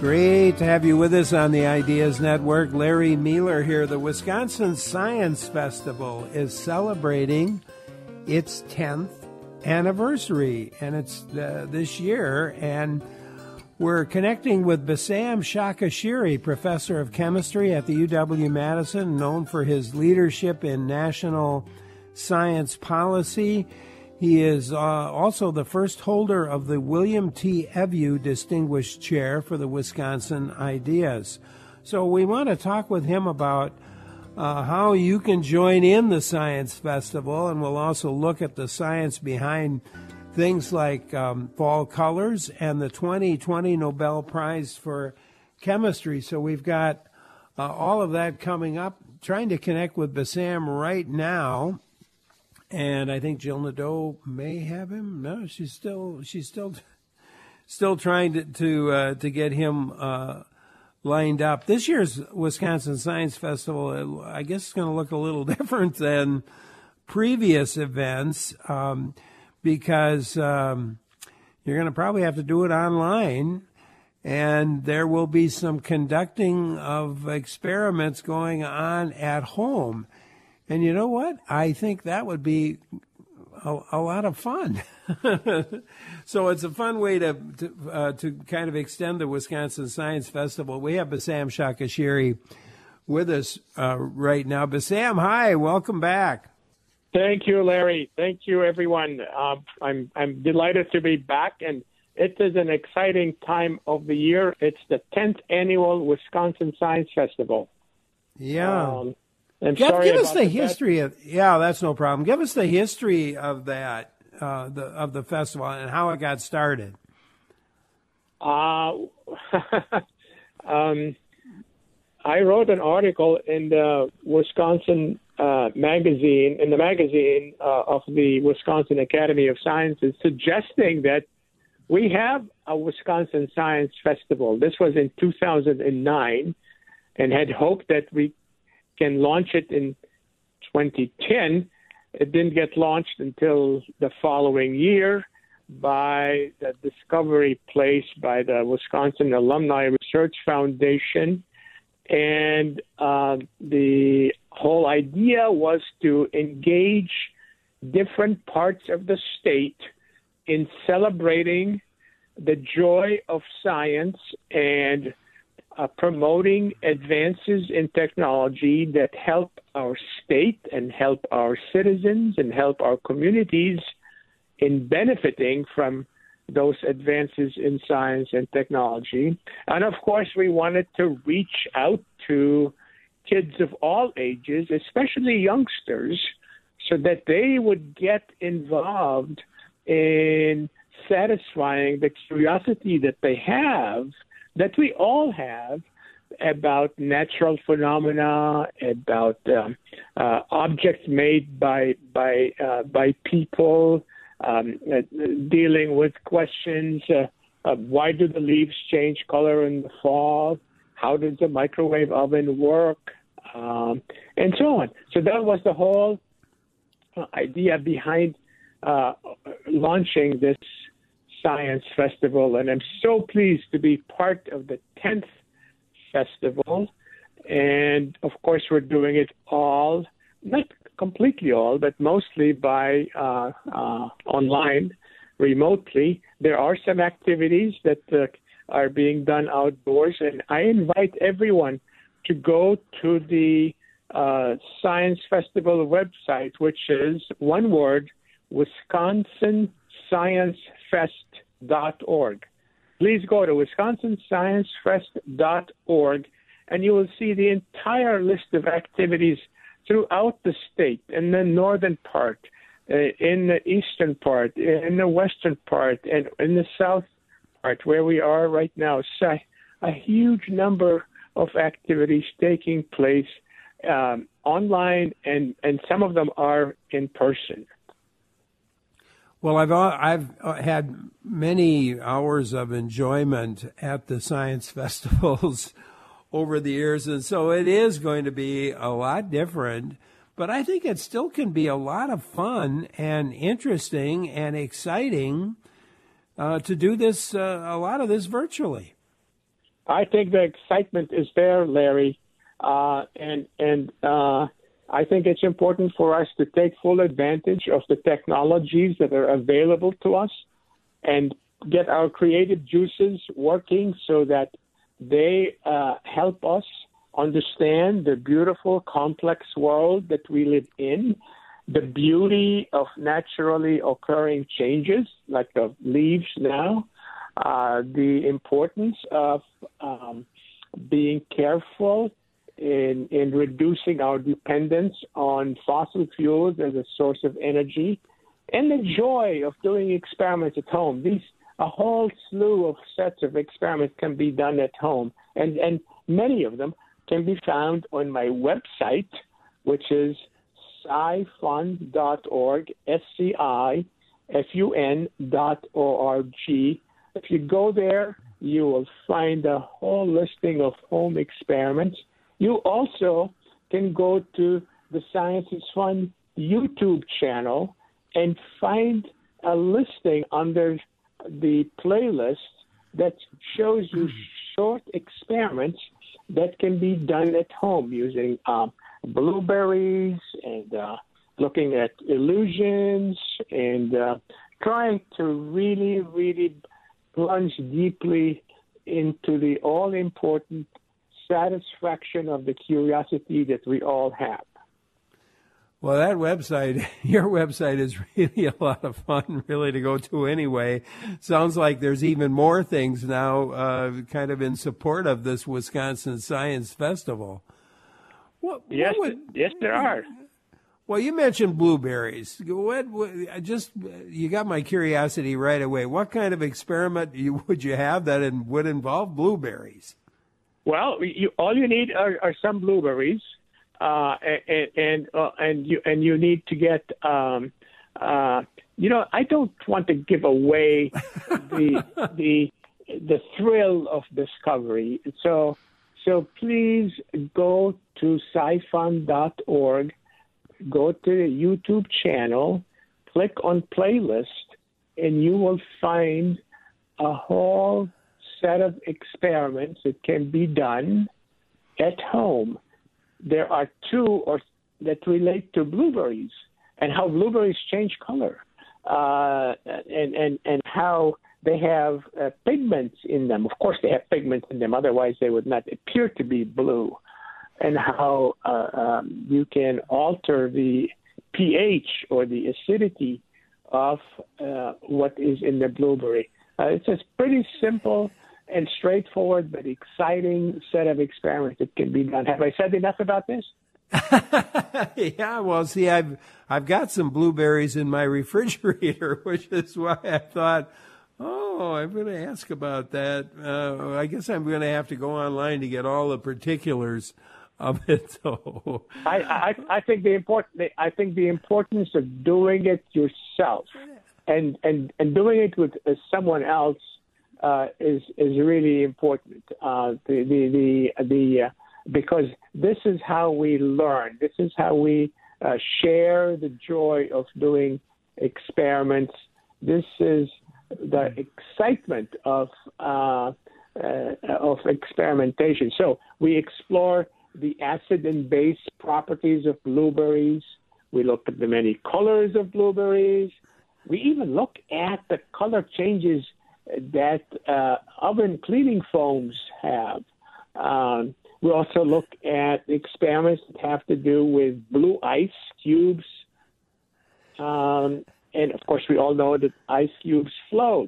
Great to have you with us on the Ideas Network. Larry Mueller here. The Wisconsin Science Festival is celebrating its 10th anniversary, and it's this year. And we're connecting with Bassam Shakashiri, professor of chemistry at the UW-Madison, known for his leadership in national science policy. He is also the first holder of the William T. Evu Distinguished Chair for the Wisconsin Ideas. So we want to talk with him about how you can join in the Science Festival, and we'll also look at the science behind things like fall colors and the 2020 Nobel Prize for Chemistry. So we've got all of that coming up. Trying to connect with Bassam right now. And I think Jill Nadeau may have him. No, she's still trying to get him lined up. This year's Wisconsin Science Festival, I guess, is going to look a little different than previous events because you're going to probably have to do it online, and there will be some conducting of experiments going on at home. And you know what? I think that would be a lot of fun. So it's a fun way to kind of extend the Wisconsin Science Festival. We have Bassam Shakashiri with us right now. Bassam, hi, welcome back. Thank you, Larry. Thank you, everyone. I'm delighted to be back, and it is an exciting time of the year. It's the 10th annual Wisconsin Science Festival. Yeah. Give us the history of. Yeah, that's no problem. Give us the history of that, of the festival and how it got started. I wrote an article in the Wisconsin magazine, of the Wisconsin Academy of Sciences, suggesting that we have a Wisconsin Science Festival. This was in 2009, and had hoped that we can launch it in 2010. It didn't get launched until the following year by the discovery placed by the Wisconsin Alumni Research Foundation. And the whole idea was to engage different parts of the state in celebrating the joy of science and promoting advances in technology that help our state and help our citizens and help our communities in benefiting from those advances in science and technology. And of course, we wanted to reach out to kids of all ages, especially youngsters, so that they would get involved in satisfying the curiosity that they have, that we all have, about natural phenomena, about objects made by people, dealing with questions of why do the leaves change color in the fall, how does the microwave oven work, and so on. So that was the whole idea behind launching this Science Festival, and I'm so pleased to be part of the 10th festival. And of course, we're doing it all, not completely all, but mostly by online, remotely. There are some activities that are being done outdoors, and I invite everyone to go to the Science Festival website, which is one word, WisconsinScienceFest.org. Please go to WisconsinScienceFest.org, and you will see the entire list of activities throughout the state, in the northern part, in the eastern part, in the western part, and in the south part, where we are right now. So a huge number of activities taking place online, and some of them are in person. Well, I've had many hours of enjoyment at the science festivals over the years, and so it is going to be a lot different, but I think it still can be a lot of fun and interesting and exciting to do this, a lot of this virtually. I think the excitement is there, Larry, and I think it's important for us to take full advantage of the technologies that are available to us and get our creative juices working so that they help us understand the beautiful, complex world that we live in, the beauty of naturally occurring changes like the leaves now, the importance of being careful in reducing our dependence on fossil fuels as a source of energy, and the joy of doing experiments at home. A whole slew of sets of experiments can be done at home, and many of them can be found on my website, which is scifun.org, scifun.org. If you go there, you will find a whole listing of home experiments. You also can go to the Science is Fun YouTube channel and find a listing under the playlist that shows you short experiments that can be done at home using blueberries and looking at illusions and trying to really, really plunge deeply into the all-important satisfaction of the curiosity that we all have. Well, that website, your website, is really a lot of fun, really, to go to anyway. Sounds like there's even more things now kind of in support of this Wisconsin Science Festival. Yes, there are. Well, you mentioned blueberries. You got my curiosity right away. What kind of experiment would you have that would involve blueberries? Well, all you need are some blueberries. And you need to get I don't want to give away the thrill of discovery. So please go to scifun.org, go to the YouTube channel, click on playlist, and you will find a whole set of experiments that can be done at home. There are two that relate to blueberries and how blueberries change color, and how they have pigments in them. Of course, they have pigments in them; otherwise, they would not appear to be blue. And how you can alter the pH or the acidity of what is in the blueberry. It's a pretty simple and straightforward but exciting set of experiments that can be done. Have I said enough about this? Yeah, well, see, I've got some blueberries in my refrigerator, which is why I thought, I'm going to ask about that. I guess I'm going to have to go online to get all the particulars of it. So I think the importance of doing it yourself and doing it with someone else is really important. Because this is how we learn. This is how we share the joy of doing experiments. This is the excitement of experimentation. So we explore the acid and base properties of blueberries. We look at the many colors of blueberries. We even look at the color changes that oven cleaning foams have. We also look at experiments that have to do with blue ice cubes. And, of course, we all know that ice cubes float.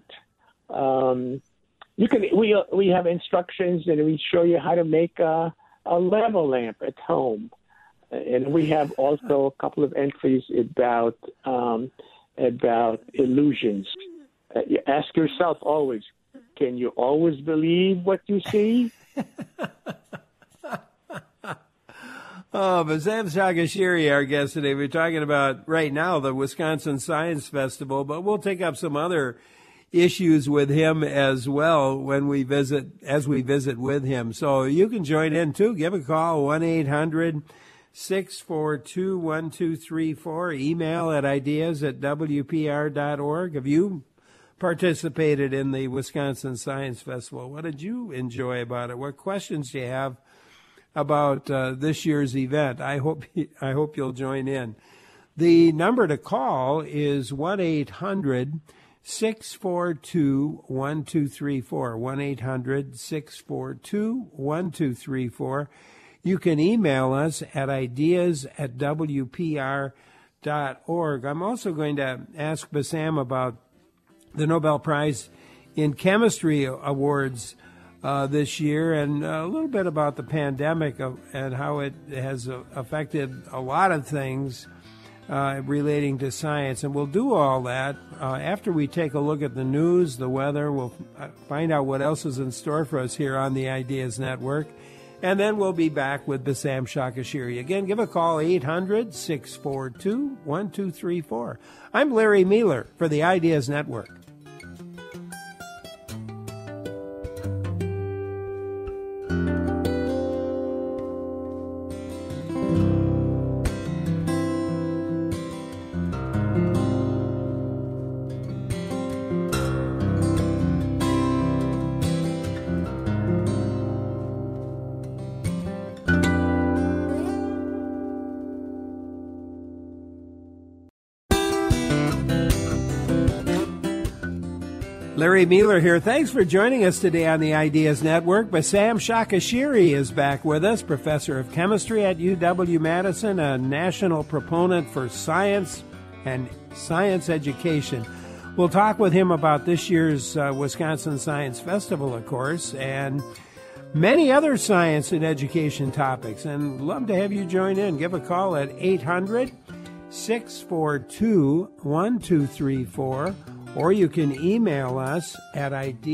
We have instructions, and we show you how to make a level lamp at home. And we have also a couple of entries about illusions. You ask yourself always, can you always believe what you see? Bazem Shagashiri, our guest today. We're talking about, right now, the Wisconsin Science Festival, but we'll take up some other issues with him as well as we visit with him. So you can join in, too. Give a call, 1-800-642-1234. Email at ideas@wpr.org. Have you participated in the Wisconsin Science Festival. What did you enjoy about it? What questions do you have about this year's event? I hope you'll join in. The number to call is 1-800-642-1234, 1-800-642-1234. You can email us at ideas@wpr.org. I'm also going to ask Bassam about the Nobel Prize in Chemistry Awards this year, and a little bit about the pandemic and how it has affected a lot of things relating to science. And we'll do all that after we take a look at the news, the weather. We'll find out what else is in store for us here on the Ideas Network. And then we'll be back with Bassam Shakashiri. Again, give a call, 800-642-1234. I'm Larry Mealer for the Ideas Network. Larry Mealer here. Thanks for joining us today on the Ideas Network. Bassam Shakashiri is back with us, professor of chemistry at UW-Madison, a national proponent for science and science education. We'll talk with him about this year's Wisconsin Science Festival, of course, and many other science and education topics. And love to have you join in. Give a call at 800-642-1234. Or you can email us at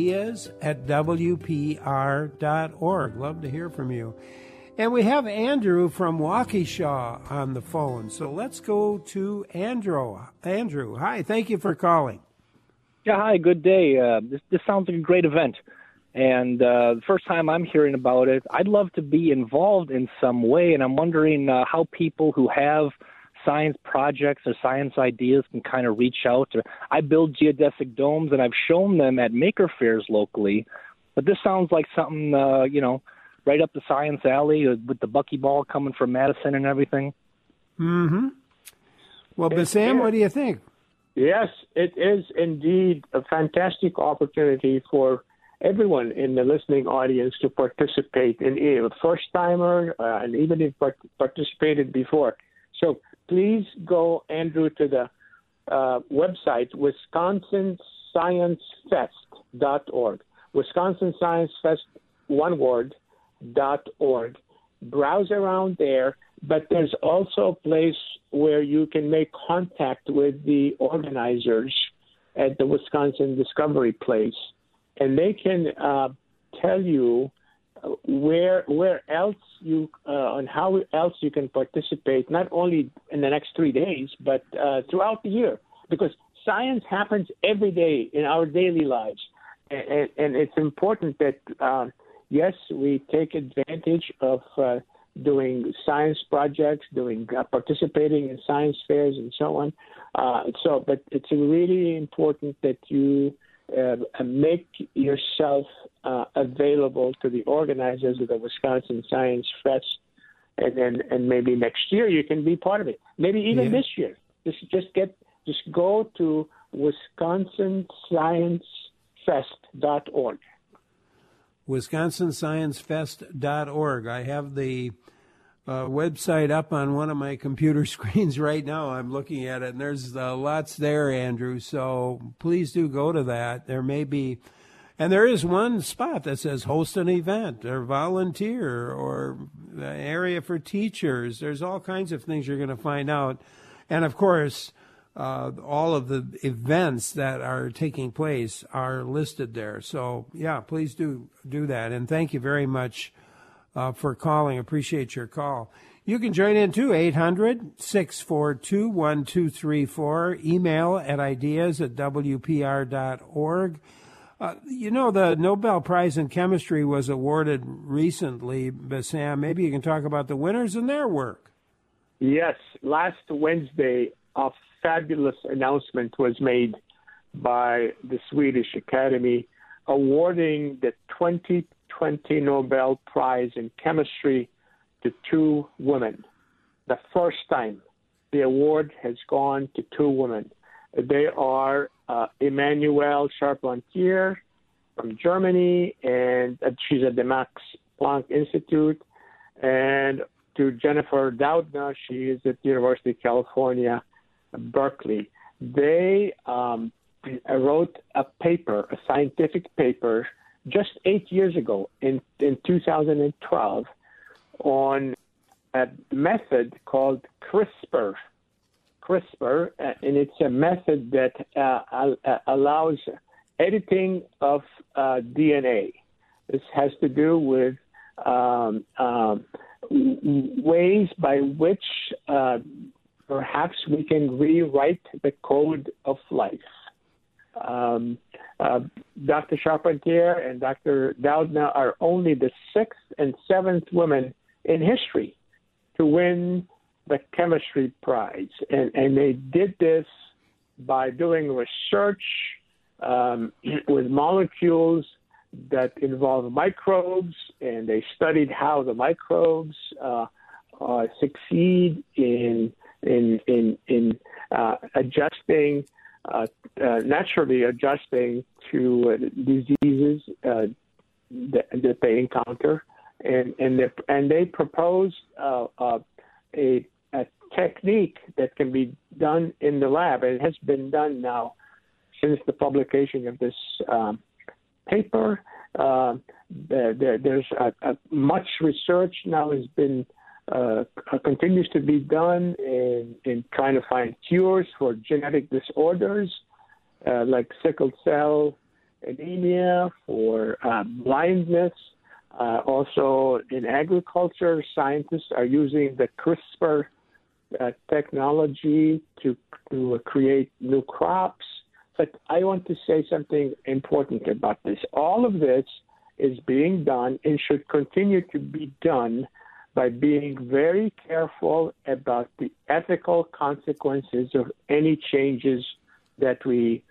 ideas@wpr.org. Love to hear from you. And we have Andrew from Waukesha on the phone. So let's go to Andrew. Andrew, hi. Thank you for calling. Yeah, hi. Good day. This sounds like a great event. And the first time I'm hearing about it, I'd love to be involved in some way. And I'm wondering how people who have science projects or science ideas can kind of reach out. I build geodesic domes, and I've shown them at maker fairs locally. But this sounds like something, right up the science alley with the buckyball coming from Madison and everything. Mm-hmm. Well, Bassam, what do you think? Yes, it is indeed a fantastic opportunity for everyone in the listening audience to participate in it, a first-timer, and even if participated before. So please go, Andrew, to the website, WisconsinScienceFest.org. Wisconsin Science Fest, one word, .org. Browse around there, but there's also a place where you can make contact with the organizers at the Wisconsin Discovery Place, and they can tell you where else you and how else you can participate, not only in the next 3 days, but throughout the year, because science happens every day in our daily lives, and it's important that yes, we take advantage of doing science projects, participating in science fairs, and so on. But it's really important that you make yourself available to the organizers of the Wisconsin Science Fest, and maybe next year you can be part of it. Maybe even this year. Just go to WisconsinScienceFest.org. WisconsinScienceFest.org. I have the website up on one of my computer screens right now. I'm looking at it, and there's lots there, Andrew. So please do go to that. There may be, and there is one spot that says host an event or volunteer or area for teachers. There's all kinds of things you're going to find out. And, of course, all of the events that are taking place are listed there. So, yeah, please do that. And thank you very much for calling. Appreciate your call. You can join in too, 800-642-1234. Email at ideas@wpr.org. The Nobel Prize in Chemistry was awarded recently, Bassam. Maybe you can talk about the winners and their work. Yes. Last Wednesday, a fabulous announcement was made by the Swedish Academy, awarding the 2020 Nobel Prize in Chemistry to two women. The first time the award has gone to two women. They are Emmanuelle Charpentier from Germany, and she's at the Max Planck Institute, and to Jennifer Doudna, she is at the University of California, Berkeley. They wrote a paper, a scientific paper, just 8 years ago in 2012 on a method called CRISPR, and it's a method that allows editing of DNA. This has to do with ways by which perhaps we can rewrite the code of life. Dr. Charpentier and Dr. Doudna are only the sixth and seventh women in history to win the chemistry prize. And they did this by doing research with molecules that involve microbes, and they studied how the microbes succeed in adjusting, naturally adjusting to diseases that they encounter, and they proposed a technique that can be done in the lab, and it has been done now since the publication of this paper. There's much research now has been continues to be done in trying to find cures for genetic disorders like sickle cell anemia, for blindness. Also in agriculture, scientists are using the CRISPR technology to create new crops. But I want to say something important about this. All of this is being done and should continue to be done by being very careful about the ethical consequences of any changes that we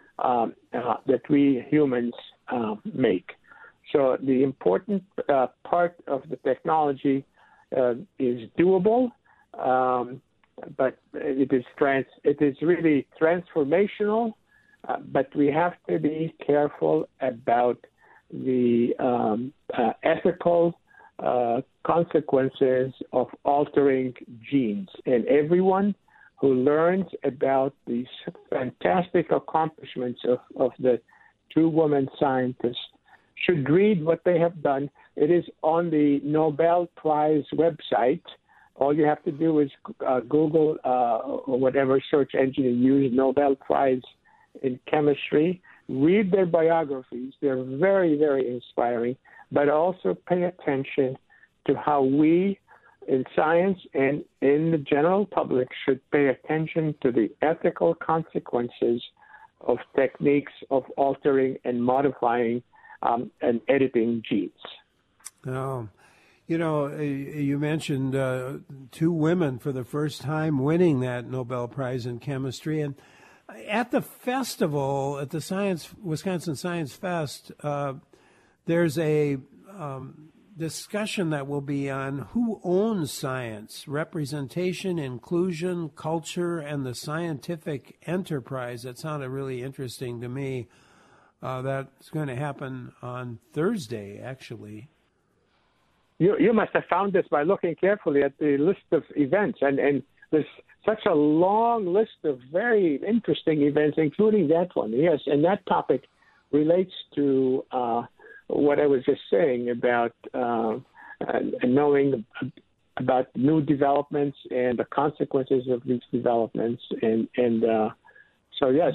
humans make. So the important part of the technology is doable, but it is really transformational. But we have to be careful about the ethical consequences of altering genes. And everyone who learns about these fantastic accomplishments of the two women scientists should read what they have done. It is on the Nobel Prize website. All you have to do is Google or whatever search engine you use, Nobel Prize in Chemistry. Read their biographies. They're very, very inspiring, but also pay attention to how we in science and in the general public should pay attention to the ethical consequences of techniques of altering and modifying and editing genes. Oh, you mentioned two women for the first time winning that Nobel Prize in Chemistry, and at the festival, at the Wisconsin Science Fest, there's a discussion that will be on who owns science, representation, inclusion, culture, and the scientific enterprise. That sounded really interesting to me. That's going to happen on Thursday, actually. You must have found this by looking carefully at the list of events, and there's such a long list of very interesting events, including that one. Yes, and that topic relates to what I was just saying about knowing about new developments and the consequences of these developments, and so yes.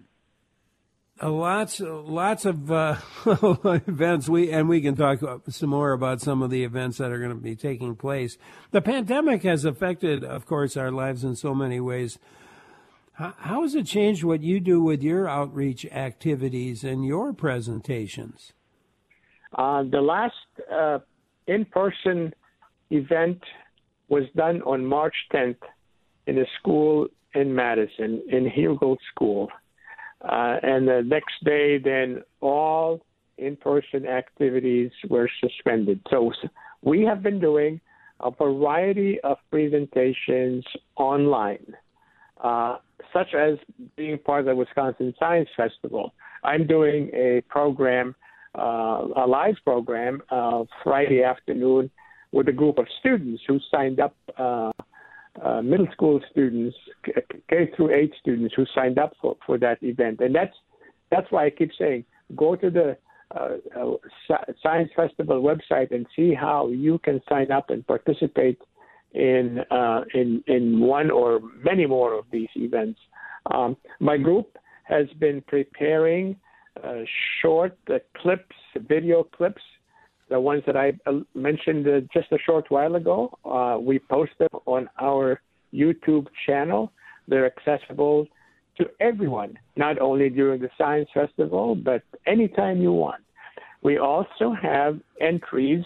Lots of events. We can talk some more about some of the events that are going to be taking place. The pandemic has affected, of course, our lives in so many ways. How has it changed what you do with your outreach activities and your presentations? The last in-person event was done on March 10th in a school in Madison, in Hugel School. And the next day, then all in-person activities were suspended. So we have been doing a variety of presentations online, such as being part of the Wisconsin Science Festival. I'm doing a program, a live program, Friday afternoon with a group of students who signed up, middle school students, K through 8 students who signed up for that event. And that's why I keep saying, go to the Science Festival website and see how you can sign up and participate in one or many more of these events. My group has been preparing short clips, video clips, the ones that I mentioned just a short while ago. We post them on our YouTube channel. They're accessible to everyone, not only during the Science Festival, but anytime you want. We also have entries.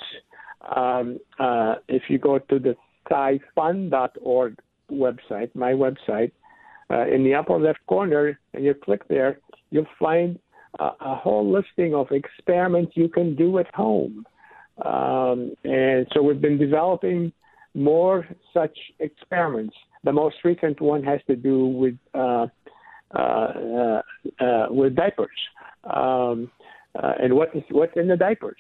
If you go to the scifund.org website, my website, in the upper left corner, and you click there, you'll find a whole listing of experiments you can do at home. And so we've been developing more such experiments. The most recent one has to do with diapers and what's in the diapers.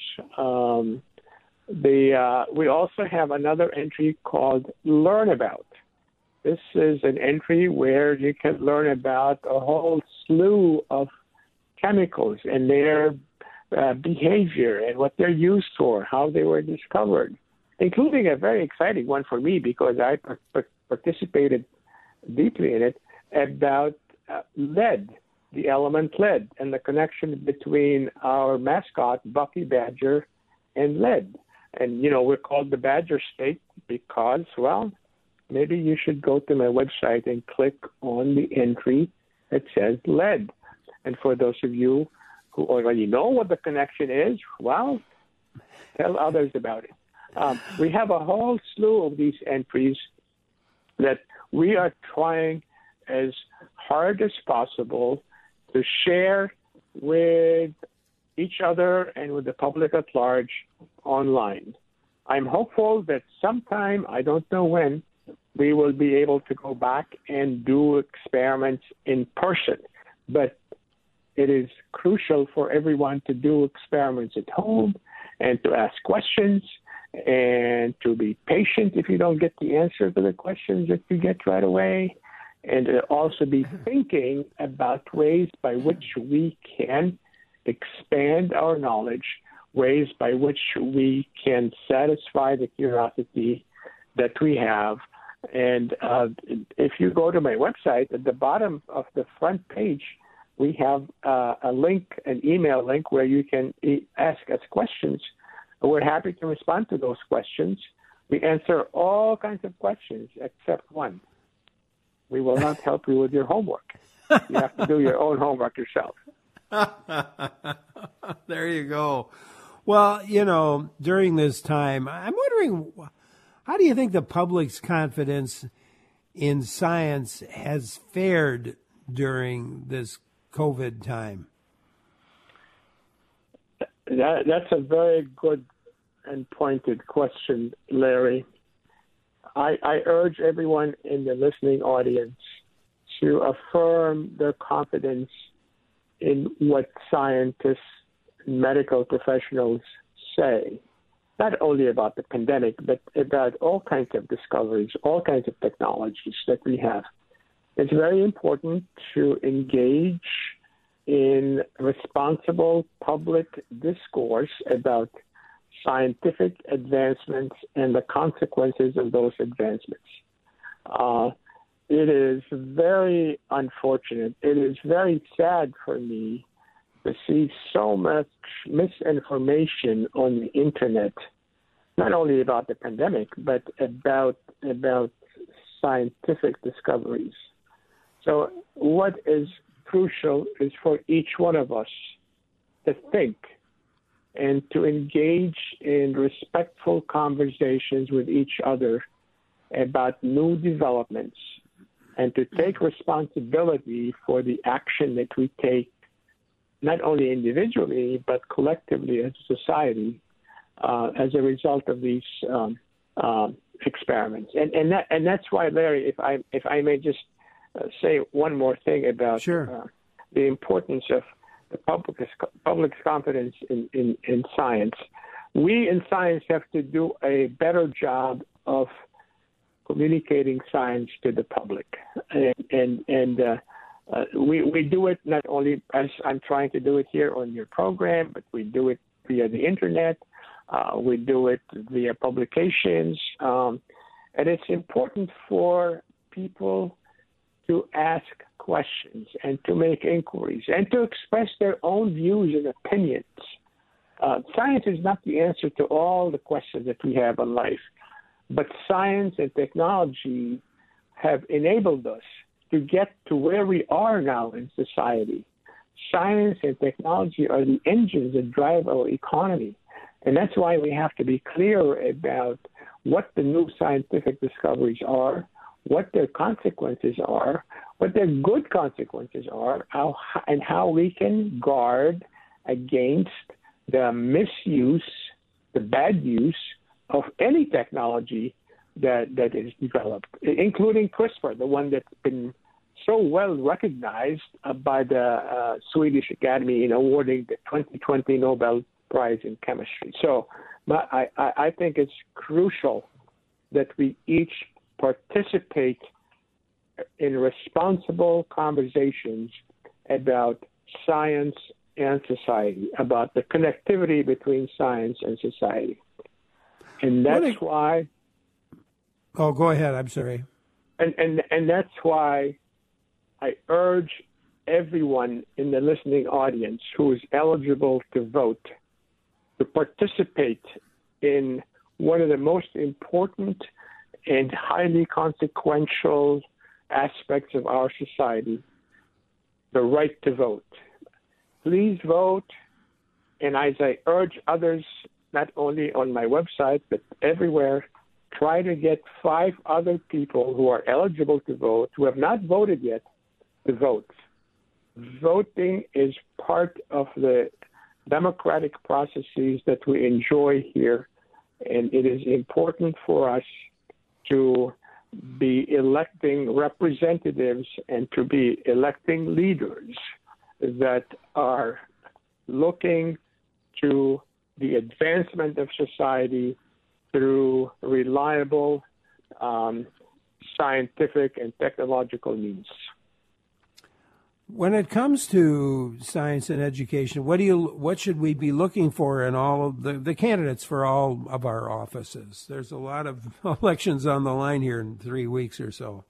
We also have another entry called Learn About. This is an entry where you can learn about a whole slew of chemicals and their behavior and what they're used for, how they were discovered, including a very exciting one for me because I participated deeply in it, about lead, the element lead, and the connection between our mascot, Bucky Badger, and lead. And, we're called the Badger State because, well, maybe you should go to my website and click on the entry that says lead. And for those of you who already know what the connection is, well, tell others about it. We have a whole slew of these entries that we are trying as hard as possible to share with each other and with the public at large online. I'm hopeful that sometime, I don't know when, we will be able to go back and do experiments in person. But it is crucial for everyone to do experiments at home and to ask questions and to be patient if you don't get the answer to the questions that you get right away, and to also be thinking about ways by which we can expand our knowledge, ways by which we can satisfy the curiosity that we have. And if you go to my website, at the bottom of the front page, we have a link, an email link, where you can ask us questions. We're happy to respond to those questions. We answer all kinds of questions except one. We will not help you with your homework. You have to do your own homework yourself. There you go. Well, during this time, I'm wondering, how do you think the public's confidence in science has fared during this COVID time? That's a very good and pointed question, Larry. I urge everyone in the listening audience to affirm their confidence in what scientists and medical professionals say, not only about the pandemic, but about all kinds of discoveries, all kinds of technologies that we have. It's very important to engage in responsible public discourse about scientific advancements and the consequences of those advancements. It is very unfortunate. It is very sad for me to see so much misinformation on the internet, not only about the pandemic, but about scientific discoveries. So what is crucial is for each one of us to think and to engage in respectful conversations with each other about new developments and to take responsibility for the action that we take, not only individually, but collectively as a society, as a result of these experiments. And that's why, Larry, if I may just say one more thing about Sure. The importance of the public's confidence in science. We in science have to do a better job of communicating science to the public, and we do it not only as I'm trying to do it here on your program, but we do it via the internet. We do it via publications, and it's important for people to ask questions and to make inquiries and to express their own views and opinions. Science is not the answer to all the questions that we have in life, but science and technology have enabled us to get to where we are now in society. Science and technology are the engines that drive our economy. And that's why we have to be clear about what the new scientific discoveries are, what their consequences are, what their good consequences are, and how we can guard against the misuse, the bad use of any technology that is developed, including CRISPR, the one that's been so well recognized by the Swedish Academy in awarding the 2020 Nobel Prize in Chemistry. So I think it's crucial that we each participate in responsible conversations about science and society, about the connectivity between science and society. And that's why... Oh, go ahead. I'm sorry. And that's why I urge everyone in the listening audience who is eligible to vote to participate in one of the most important and highly consequential aspects of our society, the right to vote. Please vote, and as I urge others, not only on my website, but everywhere, try to get 5 other people who are eligible to vote, who have not voted yet, to vote. Voting is part of the democratic processes that we enjoy here, and it is important for us to be electing representatives and to be electing leaders that are looking to the advancement of society through reliable scientific and technological means. When it comes to science and education, what should we be looking for in all of the candidates for all of our offices? There's a lot of elections on the line here in 3 weeks or so.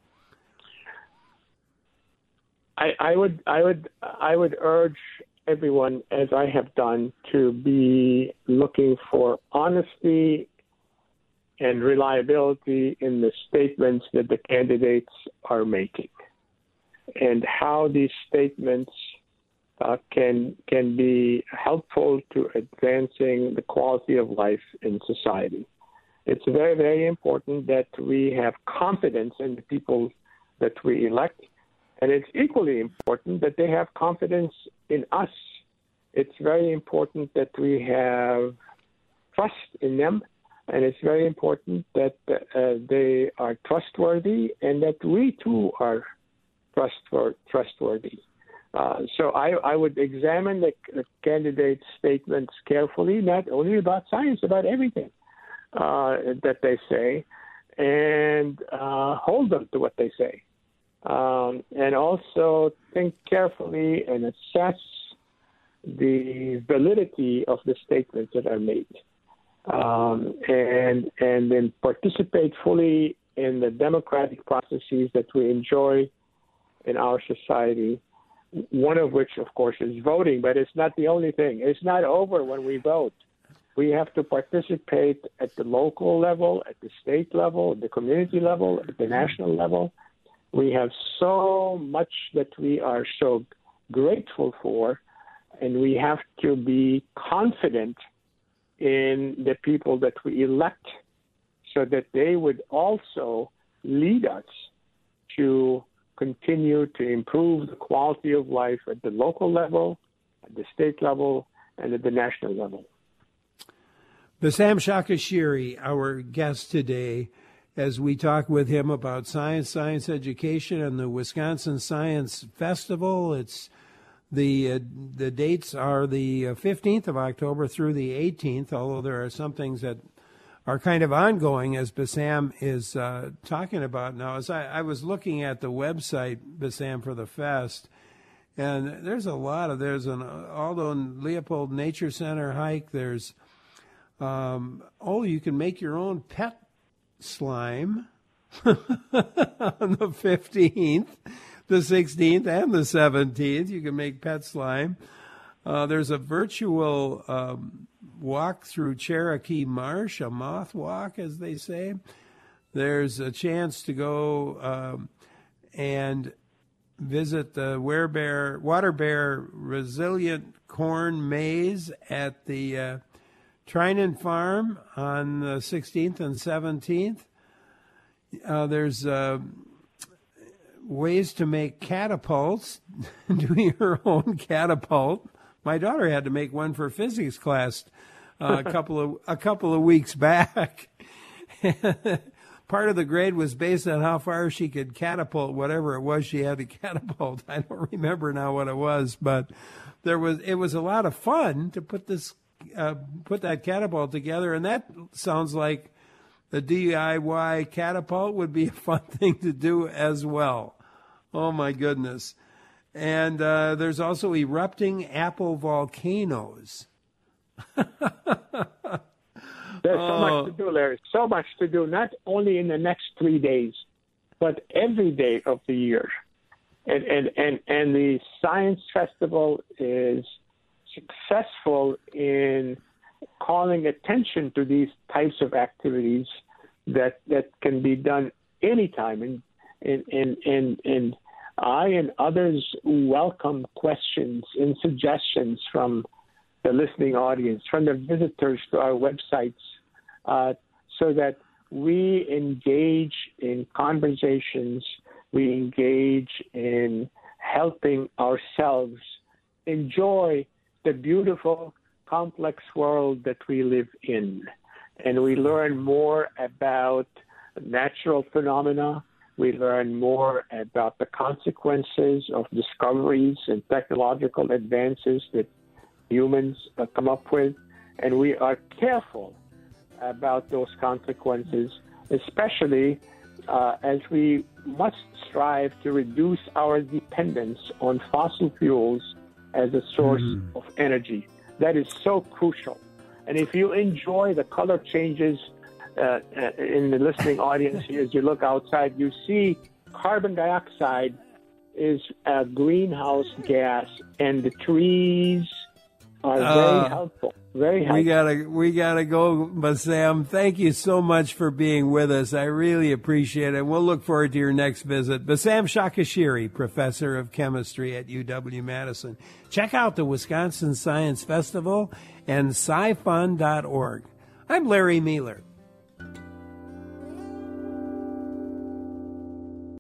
I would urge everyone, as I have done, to be looking for honesty and reliability in the statements that the candidates are making, and how these statements can be helpful to advancing the quality of life in society. It's very, very important that we have confidence in the people that we elect, and it's equally important that they have confidence in us. It's very important that we have trust in them, and it's very important that they are trustworthy and that we too are trustworthy. So I would examine the candidates' statements carefully, not only about science, about everything that they say, and hold them to what they say. And also think carefully and assess the validity of the statements that are made. And then participate fully in the democratic processes that we enjoy in our society, one of which, of course, is voting, but it's not the only thing. It's not over when we vote. We have to participate at the local level, at the state level, at the community level, at the national level. We have so much that we are so grateful for, and we have to be confident in the people that we elect so that they would also lead us to continue to improve the quality of life at the local level, at the state level, and at the national level. Bassam Shakashiri, our guest today, as we talk with him about science education, and the Wisconsin Science Festival. It's the dates are the 15th of October through the 18th, although there are some things that are kind of ongoing, as Bassam is talking about now. As I was looking at the website, Bassam, for the fest, and there's an Aldo and Leopold Nature Center hike. There's you can make your own pet slime on the 15th, the 16th, and the 17th. You can make pet slime. There's a virtual walk through Cherokee Marsh, a moth walk, as they say. There's a chance to go and visit the Water Bear Resilient Corn Maze at the Trinan Farm on the 16th and 17th. There's ways to make catapults, do your own catapult. My daughter had to make one for physics class a couple of weeks back. Part of the grade was based on how far she could catapult whatever it was she had to catapult. I don't remember now what it was, but it was a lot of fun to put that catapult together, and that sounds like the DIY catapult would be a fun thing to do as well. Oh my goodness. And there's also erupting apple volcanoes. There's so much to do, Larry. So much to do, not only in the next 3 days, but every day of the year. And the Science Festival is successful in calling attention to these types of activities that can be done anytime. And I and others welcome questions and suggestions from the listening audience, from the visitors to our websites, so that we engage in conversations, we engage in helping ourselves enjoy the beautiful, complex world that we live in. And we learn more about natural phenomena. We learn more about the consequences of discoveries and technological advances that humans come up with. And we are careful about those consequences, especially as we must strive to reduce our dependence on fossil fuels as a source of energy. That is so crucial. And if you enjoy the color changes in the listening audience here, as you look outside, you see carbon dioxide is a greenhouse gas, and the trees are very helpful. Very helpful. We gotta go, Bassam. Thank you so much for being with us. I really appreciate it. We'll look forward to your next visit. Bassam Shakashiri, professor of chemistry at UW-Madison. Check out the Wisconsin Science Festival and scifun.org. I'm Larry Mealer.